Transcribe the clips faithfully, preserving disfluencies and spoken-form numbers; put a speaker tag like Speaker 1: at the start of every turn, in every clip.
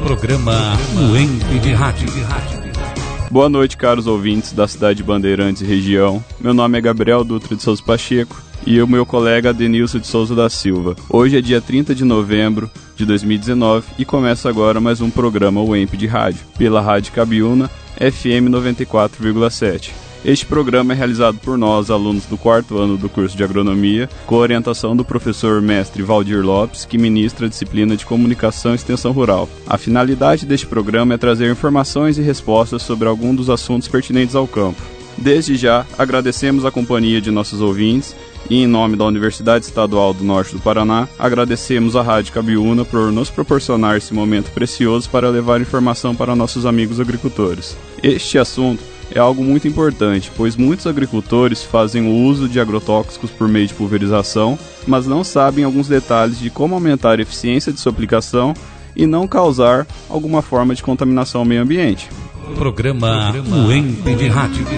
Speaker 1: Programa U E M P de Rádio.
Speaker 2: Boa noite, caros ouvintes da cidade de Bandeirantes e região. Meu nome é Gabriel Dutra de Souza Pacheco e o meu colega Denilson de Souza da Silva. Hoje é dia trinta de novembro de dois mil e dezenove e começa agora mais um programa U E M P de Rádio, pela Rádio Cabiúna F M noventa e quatro vírgula sete. Este programa é realizado por nós, alunos do quarto ano do curso de Agronomia, com a orientação do professor mestre Valdir Lopes, que ministra a disciplina de Comunicação e Extensão Rural. A finalidade deste programa é trazer informações e respostas sobre algum dos assuntos pertinentes ao campo. Desde já, agradecemos a companhia de nossos ouvintes e, em nome da Universidade Estadual do Norte do Paraná, agradecemos à Rádio Cabiúna por nos proporcionar esse momento precioso para levar informação para nossos amigos agricultores. Este assunto é algo muito importante, pois muitos agricultores fazem o uso de agrotóxicos por meio de pulverização, mas não sabem alguns detalhes de como aumentar a eficiência de sua aplicação e não causar alguma forma de contaminação ao meio ambiente.
Speaker 1: Programa U E M P de Rádio.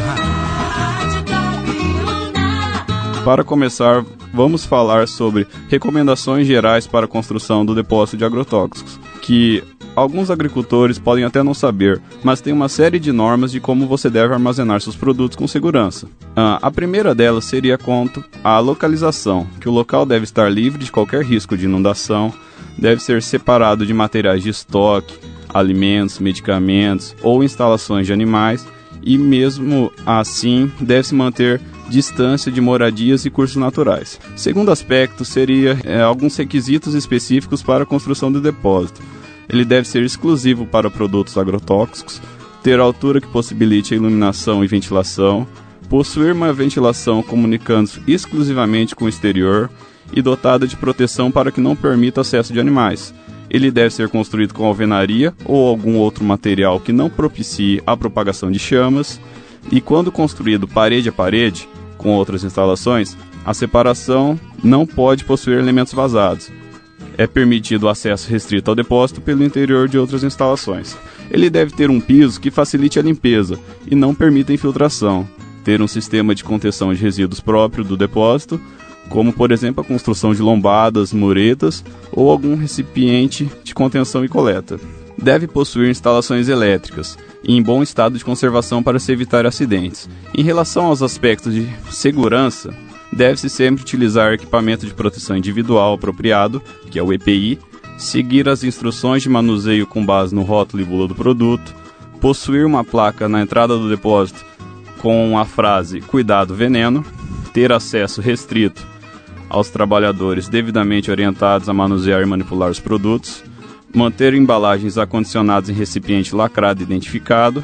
Speaker 2: Para começar, vamos falar sobre recomendações gerais para a construção do depósito de agrotóxicos, que alguns agricultores podem até não saber, mas tem uma série de normas de como você deve armazenar seus produtos com segurança. Ah, a primeira delas seria quanto à localização, que o local deve estar livre de qualquer risco de inundação, deve ser separado de materiais de estoque, alimentos, medicamentos ou instalações de animais, e mesmo assim deve se manter distância de moradias e cursos naturais. Segundo aspecto seria é, alguns requisitos específicos para a construção do depósito. Ele deve ser exclusivo para produtos agrotóxicos, ter altura que possibilite a iluminação e ventilação, possuir uma ventilação comunicando exclusivamente com o exterior e dotada de proteção para que não permita acesso de animais. Ele deve ser construído com alvenaria ou algum outro material que não propicie a propagação de chamas, e quando construído parede a parede, com outras instalações, a separação não pode possuir elementos vazados. É permitido o acesso restrito ao depósito pelo interior de outras instalações. Ele deve ter um piso que facilite a limpeza e não permita infiltração, ter um sistema de contenção de resíduos próprio do depósito, como por exemplo a construção de lombadas, muretas ou algum recipiente de contenção e coleta. Deve possuir instalações elétricas e em bom estado de conservação para se evitar acidentes. Em relação aos aspectos de segurança, deve-se sempre utilizar equipamento de proteção individual apropriado, que é o E P I, seguir as instruções de manuseio com base no rótulo e bula do produto, possuir uma placa na entrada do depósito com a frase "Cuidado veneno", ter acesso restrito aos trabalhadores devidamente orientados a manusear e manipular os produtos, manter embalagens acondicionadas em recipiente lacrado e identificado,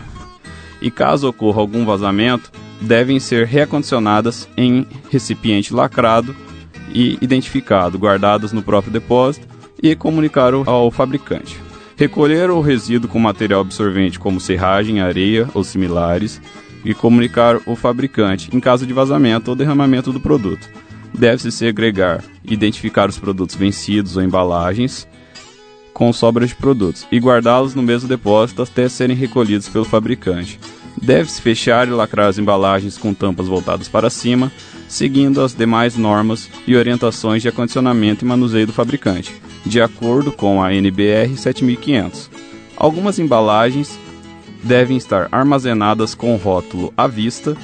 Speaker 2: e caso ocorra algum vazamento, devem ser reacondicionadas em recipiente lacrado e identificado, guardadas no próprio depósito, e comunicar ao fabricante. Recolher o resíduo com material absorvente como serragem, areia ou similares, e comunicar ao fabricante em caso de vazamento ou derramamento do produto. Deve-se segregar e identificar os produtos vencidos ou embalagens com sobras de produtos e guardá-los no mesmo depósito até serem recolhidos pelo fabricante. Deve-se fechar e lacrar as embalagens com tampas voltadas para cima, seguindo as demais normas e orientações de acondicionamento e manuseio do fabricante, de acordo com a N B R sete mil e quinhentos. Algumas embalagens devem estar armazenadas com o rótulo à vista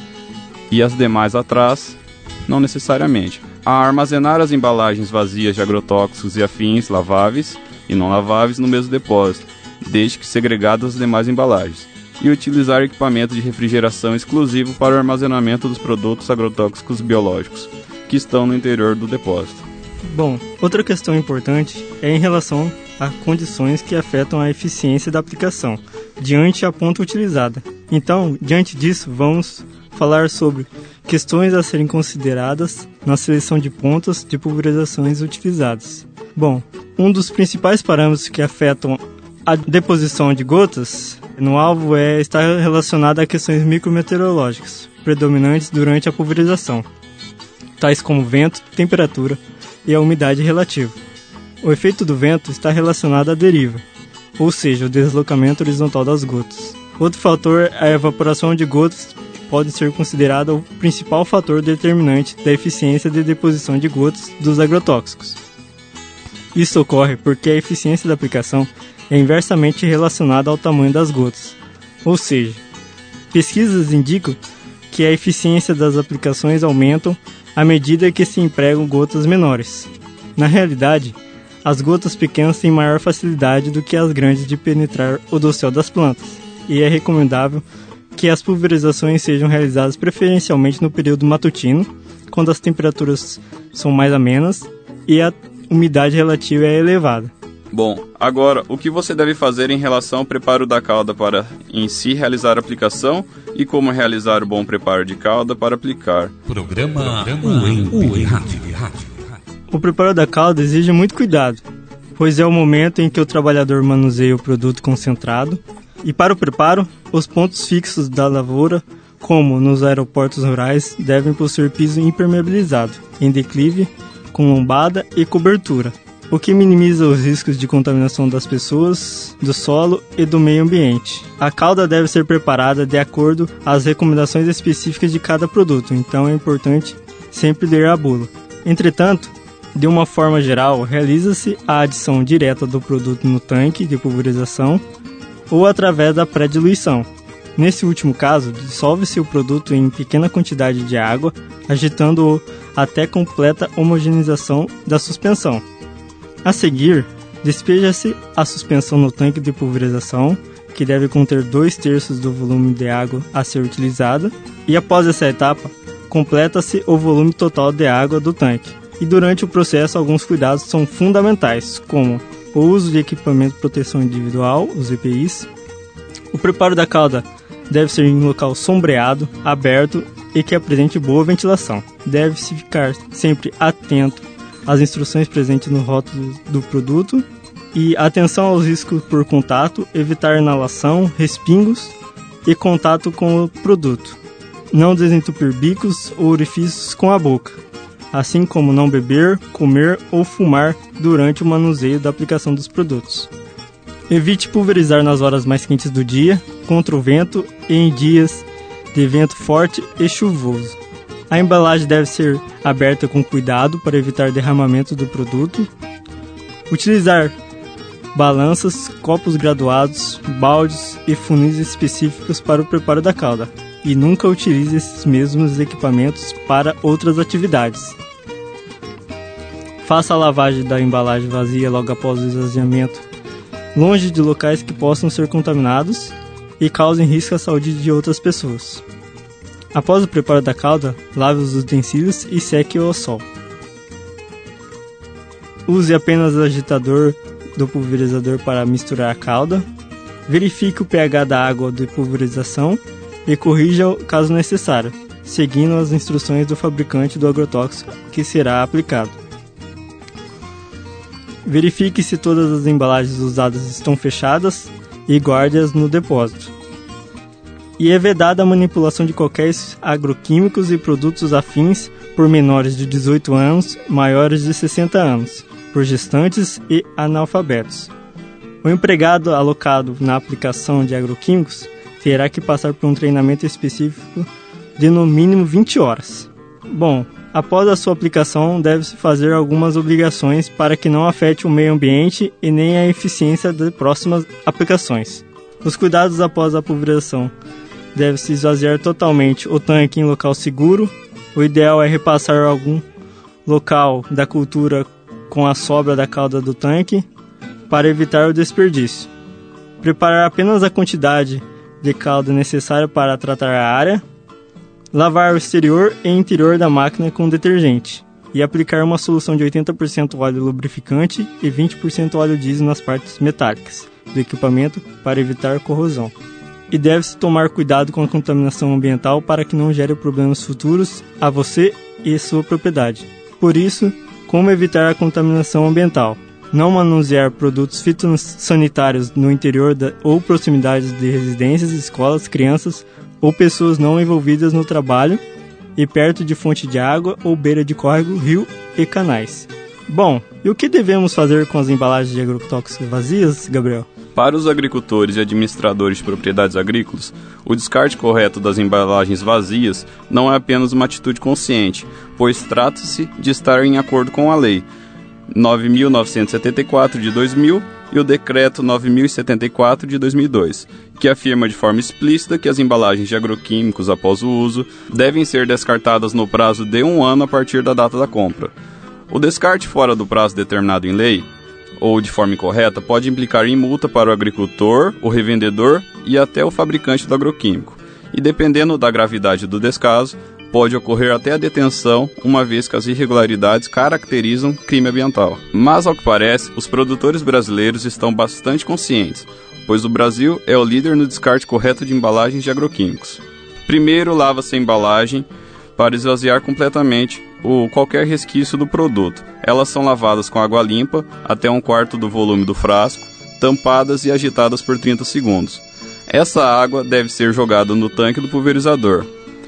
Speaker 2: e as demais atrás, não necessariamente. A armazenar as embalagens vazias de agrotóxicos e afins laváveis e não laváveis no mesmo depósito, desde que segregadas as demais embalagens, e utilizar equipamento de refrigeração exclusivo para o armazenamento dos produtos agrotóxicos biológicos que estão no interior do depósito.
Speaker 3: Bom, outra questão importante é em relação a condições que afetam a eficiência da aplicação, diante a ponta utilizada. Então, diante disso, vamos falar sobre questões a serem consideradas na seleção de pontas de pulverizações utilizadas. Bom, um dos principais parâmetros que afetam a deposição de gotas no alvo é estar relacionado a questões micrometeorológicas predominantes durante a pulverização, tais como vento, temperatura e a umidade relativa. O efeito do vento está relacionado à deriva, ou seja, o deslocamento horizontal das gotas. Outro fator é a evaporação de gotas, que pode ser considerado o principal fator determinante da eficiência de deposição de gotas dos agrotóxicos. Isso ocorre porque a eficiência da aplicação é inversamente relacionada ao tamanho das gotas. Ou seja, pesquisas indicam que a eficiência das aplicações aumentam à medida que se empregam gotas menores. Na realidade, as gotas pequenas têm maior facilidade do que as grandes de penetrar o dossel das plantas, e é recomendável que as pulverizações sejam realizadas preferencialmente no período matutino, quando as temperaturas são mais amenas e a umidade relativa é elevada.
Speaker 2: Bom, agora, o que você deve fazer em relação ao preparo da calda para em si realizar a aplicação e como realizar o bom preparo de calda para aplicar.
Speaker 1: Programa U E M P de Rádio.
Speaker 3: O preparo da calda exige muito cuidado, pois é o momento em que o trabalhador manuseia o produto concentrado, e para o preparo, os pontos fixos da lavoura, como nos aeroportos rurais, devem possuir piso impermeabilizado, em declive, com lombada e cobertura, o que minimiza os riscos de contaminação das pessoas, do solo e do meio ambiente. A calda deve ser preparada de acordo às recomendações específicas de cada produto, então é importante sempre ler a bula. Entretanto, de uma forma geral, realiza-se a adição direta do produto no tanque de pulverização ou através da pré-diluição. Nesse último caso, dissolve-se o produto em pequena quantidade de água, agitando-o até completa homogeneização da suspensão. A seguir, despeja-se a suspensão no tanque de pulverização, que deve conter dois terços do volume de água a ser utilizada, e após essa etapa, completa-se o volume total de água do tanque. E durante o processo, alguns cuidados são fundamentais, como o uso de equipamento de proteção individual, os E P Is. O preparo da calda deve ser em um local sombreado, aberto e que apresente boa ventilação. Deve-se ficar sempre atento às instruções presentes no rótulo do produto e atenção aos riscos por contato, evitar inalação, respingos e contato com o produto. Não desentupir bicos ou orifícios com a boca, assim como não beber, comer ou fumar durante o manuseio da aplicação dos produtos. Evite pulverizar nas horas mais quentes do dia, contra o vento e em dias de vento forte e chuvoso. A embalagem deve ser aberta com cuidado para evitar derramamento do produto. Utilizar balanças, copos graduados, baldes e funis específicos para o preparo da calda. E nunca utilize esses mesmos equipamentos para outras atividades. Faça a lavagem da embalagem vazia logo após o esvaziamento, longe de locais que possam ser contaminados e causem risco à saúde de outras pessoas. Após o preparo da calda, lave os utensílios e seque-o ao sol. Use apenas o agitador do pulverizador para misturar a calda. Verifique o pH da água de pulverização e corrija-o caso necessário, seguindo as instruções do fabricante do agrotóxico que será aplicado. Verifique se todas as embalagens usadas estão fechadas e guarde-as no depósito. E é vedada a manipulação de qualquer agroquímicos e produtos afins por menores de dezoito anos, maiores de sessenta anos, por gestantes e analfabetos. O empregado alocado na aplicação de agroquímicos terá que passar por um treinamento específico de no mínimo vinte horas. Bom, após a sua aplicação, deve-se fazer algumas obrigações para que não afete o meio ambiente e nem a eficiência de próximas aplicações. Os cuidados após a pulverização: deve-se esvaziar totalmente o tanque em local seguro. O ideal é repassar algum local da cultura com a sobra da calda do tanque para evitar o desperdício. Preparar apenas a quantidade de calda necessária para tratar a área. Lavar o exterior e interior da máquina com detergente e aplicar uma solução de oitenta por cento óleo lubrificante e vinte por cento óleo diesel nas partes metálicas do equipamento para evitar corrosão. E deve-se tomar cuidado com a contaminação ambiental para que não gere problemas futuros a você e sua propriedade. Por isso, como evitar a contaminação ambiental? Não manusear produtos fitossanitários no interior da, ou proximidades de residências, escolas, crianças ou pessoas não envolvidas no trabalho e perto de fonte de água ou beira de córrego, rio e canais. Bom, e o que devemos fazer com as embalagens de agrotóxicos vazias, Gabriel?
Speaker 2: Para os agricultores e administradores de propriedades agrícolas, o descarte correto das embalagens vazias não é apenas uma atitude consciente, pois trata-se de estar em acordo com a lei. nove mil novecentos e setenta e quatro de dois mil e o Decreto nove mil e setenta e quatro de dois mil e dois, que afirma de forma explícita que as embalagens de agroquímicos após o uso devem ser descartadas no prazo de um ano a partir da data da compra. O descarte fora do prazo determinado em lei, ou de forma incorreta, pode implicar em multa para o agricultor, o revendedor e até o fabricante do agroquímico. E dependendo da gravidade do descaso, pode ocorrer até a detenção, uma vez que as irregularidades caracterizam crime ambiental. Mas, ao que parece, os produtores brasileiros estão bastante conscientes, pois o Brasil é o líder no descarte correto de embalagens de agroquímicos. Primeiro, lava-se a embalagem para esvaziar completamente o qualquer resquício do produto. Elas são lavadas com água limpa até um quarto do volume do frasco, tampadas e agitadas por trinta segundos. Essa água deve ser jogada no tanque do pulverizador.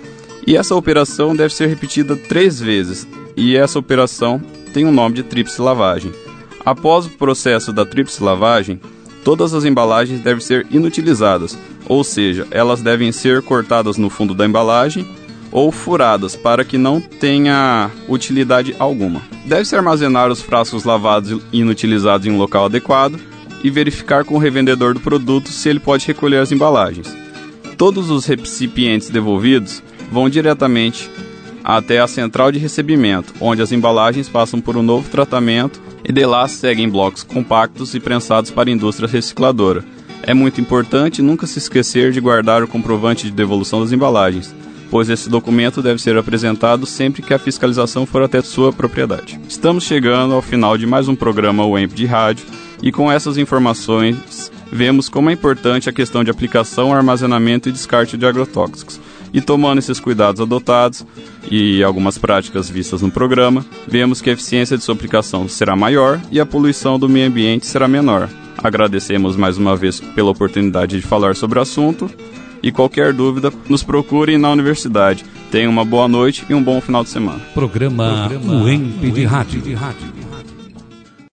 Speaker 2: E essa operação deve ser repetida três vezes, e essa operação tem o nome de tríplice lavagem. Após o processo da tríplice lavagem, todas as embalagens devem ser inutilizadas, ou seja, elas devem ser cortadas no fundo da embalagem ou furadas para que não tenha utilidade alguma. Deve-se armazenar os frascos lavados e inutilizados em um local adequado e verificar com o revendedor do produto se ele pode recolher as embalagens. Todos os recipientes devolvidos vão diretamente até a central de recebimento, onde as embalagens passam por um novo tratamento e de lá seguem blocos compactos e prensados para a indústria recicladora. É muito importante nunca se esquecer de guardar o comprovante de devolução das embalagens, pois esse documento deve ser apresentado sempre que a fiscalização for até sua propriedade. Estamos chegando ao final de mais um programa U E M P de Rádio, e com essas informações vemos como é importante a questão de aplicação, armazenamento e descarte de agrotóxicos. E tomando esses cuidados adotados e algumas práticas vistas no programa, vemos que a eficiência de sua aplicação será maior e a poluição do meio ambiente será menor. Agradecemos mais uma vez pela oportunidade de falar sobre o assunto e qualquer dúvida, nos procurem na universidade. Tenham uma boa noite e um bom final de semana.
Speaker 1: Programa, Programa U E M P de Rádio.